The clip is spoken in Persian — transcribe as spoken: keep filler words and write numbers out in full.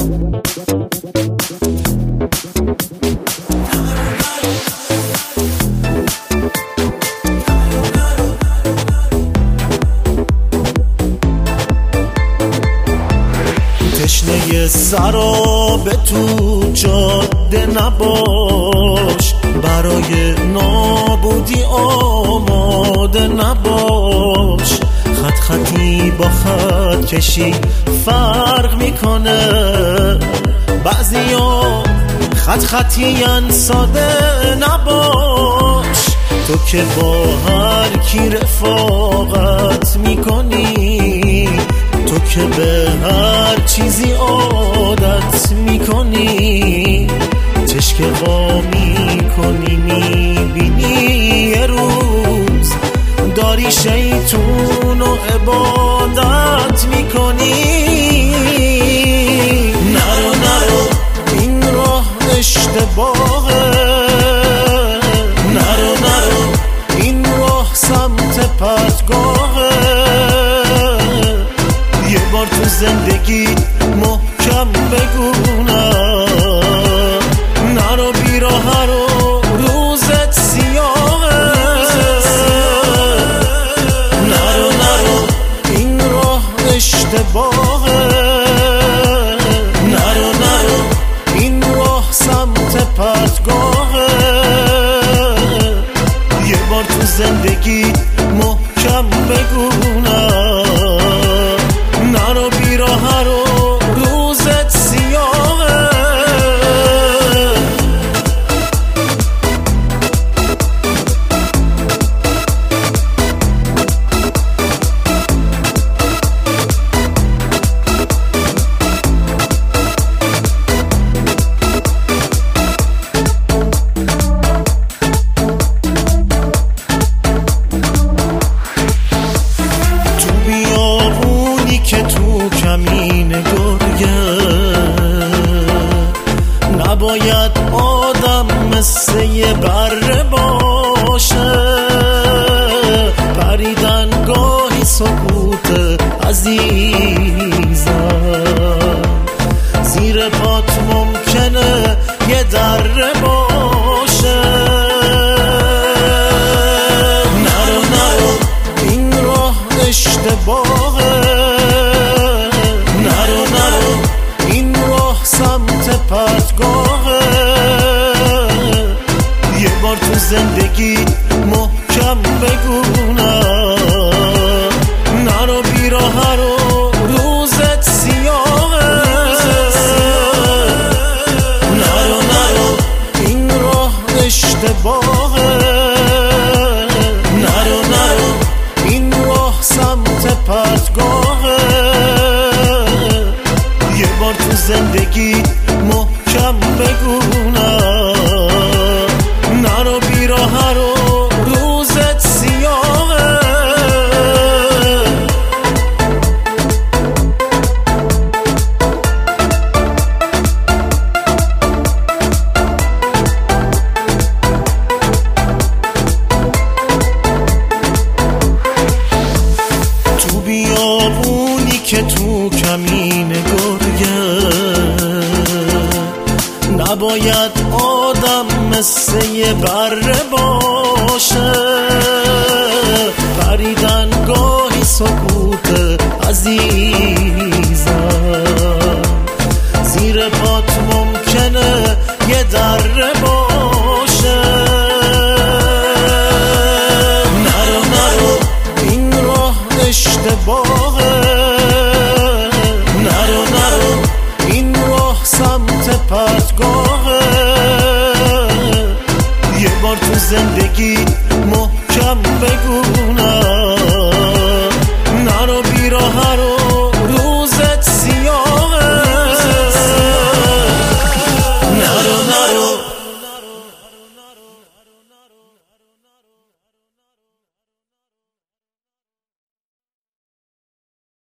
تشنه سراب تو جاده نباش، برای نابودی آماده نباش. خط خطی با خط کشی فرق میکنه، بعضیا خط خطیان ساده نباش. تو که با هر کی رفاقت میکنی، تو که به هر چیزی عادت میکنی، چشک وا میکنی میبینی یه روز داری شیطون و عبادت میکنی. نرو نرو این راه اشتباهه، نرو نرو این راه سمت پرتگاهه. یه بار تو زندگی محکم بگو نه، نرو بی راه رو روزت سیاهه. نرو نرو این راه اشتباهه، نرو نرو این راه سمت پرتگاهه. یه بار تو زندگی محکم بگو نه، نرو بی راه رو روزت سیاهه. که تو کمین گرگه نباید آدم مثل یه بره باشه. پریدن گاهی سکوت عزیزم، زیر پات ممکنه یه دره باشه. نرو نرو این راه اشتباهه، نرو نرو این راه سمت پرتگاهه. یه بار تو زندگی محکم بگو نه، نرو بی راه رو روزت سیاهه. نرو نرو این راه اشتباهه، نرو نرو این راه سمت پرتگاهه. یه بار تو زندگی محکم بگو نه، نرو بی راه رو روزت سیاهه. تو بیابونی که تو کمین گرگه نباید آدم مثل یه بره باشه. پریدن گاهی سکوت عزیز